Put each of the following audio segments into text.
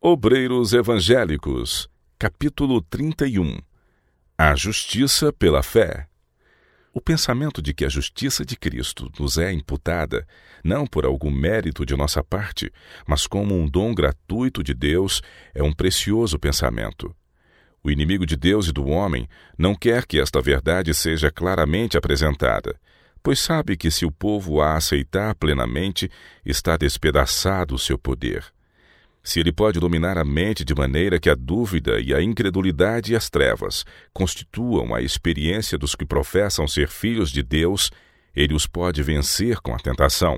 Obreiros Evangélicos, capítulo 31. A justiça pela fé. O pensamento de que a justiça de Cristo nos é imputada, não por algum mérito de nossa parte, mas como um dom gratuito de Deus, é um precioso pensamento. O inimigo de Deus e do homem não quer que esta verdade seja claramente apresentada, pois sabe que se o povo a aceitar plenamente, está despedaçado o seu poder. Se ele pode dominar a mente de maneira que a dúvida e a incredulidade e as trevas constituam a experiência dos que professam ser filhos de Deus, ele os pode vencer com a tentação.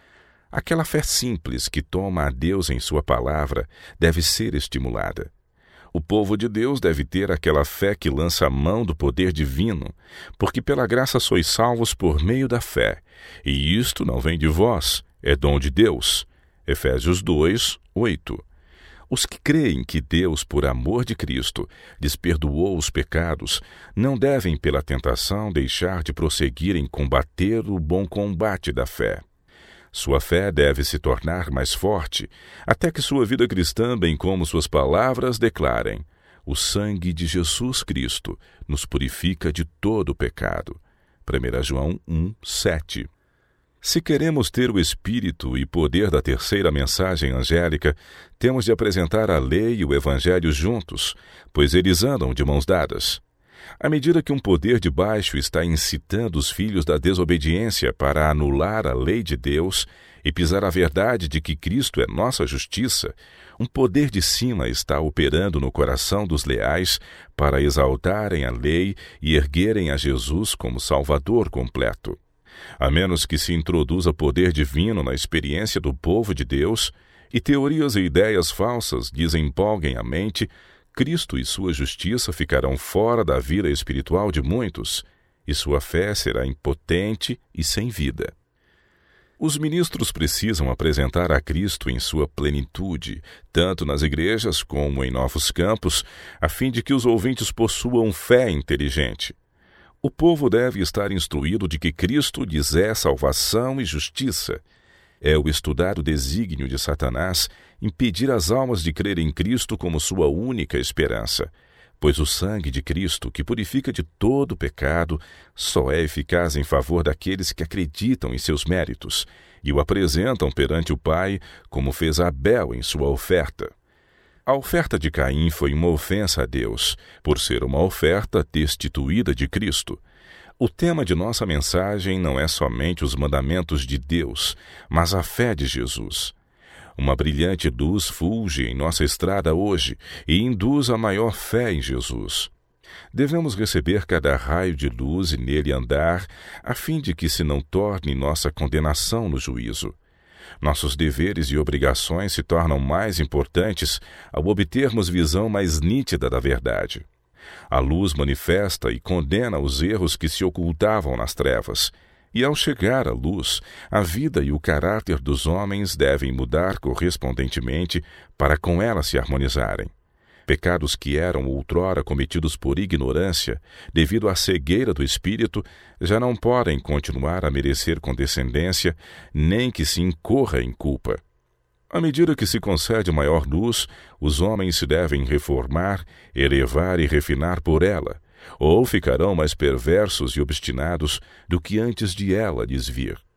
Aquela fé simples que toma a Deus em sua palavra deve ser estimulada. O povo de Deus deve ter aquela fé que lança a mão do poder divino, porque pela graça sois salvos por meio da fé, e isto não vem de vós, é dom de Deus. Efésios 2, 8. Os que creem que Deus, por amor de Cristo, lhes perdoou os pecados, não devem, pela tentação, deixar de prosseguir em combater o bom combate da fé. Sua fé deve se tornar mais forte, até que sua vida cristã, bem como suas palavras, declarem: o sangue de Jesus Cristo nos purifica de todo o pecado. 1 João 1, 7. Se queremos ter o espírito e poder da terceira mensagem angélica, temos de apresentar a lei e o evangelho juntos, pois eles andam de mãos dadas. À medida que um poder de baixo está incitando os filhos da desobediência para anular a lei de Deus e pisar a verdade de que Cristo é nossa justiça, um poder de cima está operando no coração dos leais para exaltarem a lei e erguerem a Jesus como Salvador completo. A menos que se introduza poder divino na experiência do povo de Deus e teorias e ideias falsas desempolguem a mente, Cristo e sua justiça ficarão fora da vida espiritual de muitos, e sua fé será impotente e sem vida. Os ministros precisam apresentar a Cristo em sua plenitude, tanto nas igrejas como em novos campos, a fim de que os ouvintes possuam fé inteligente. O povo deve estar instruído de que Cristo lhes é salvação e justiça. É o estudado desígnio de Satanás impedir as almas de crer em Cristo como sua única esperança, pois o sangue de Cristo, que purifica de todo o pecado, só é eficaz em favor daqueles que acreditam em seus méritos e o apresentam perante o Pai, como fez Abel em sua oferta. A oferta de Caim foi uma ofensa a Deus, por ser uma oferta destituída de Cristo. O tema de nossa mensagem não é somente os mandamentos de Deus, mas a fé de Jesus. Uma brilhante luz fulge em nossa estrada hoje e induz a maior fé em Jesus. Devemos receber cada raio de luz e nele andar, a fim de que se não torne nossa condenação no juízo. Nossos deveres e obrigações se tornam mais importantes ao obtermos visão mais nítida da verdade. A luz manifesta e condena os erros que se ocultavam nas trevas, e ao chegar à luz, a vida e o caráter dos homens devem mudar correspondentemente para com ela se harmonizarem. Pecados que eram outrora cometidos por ignorância, devido à cegueira do espírito, já não podem continuar a merecer condescendência, nem que se incorra em culpa. À medida que se concede maior luz, os homens se devem reformar, elevar e refinar por ela, ou ficarão mais perversos e obstinados do que antes de ela lhes vir.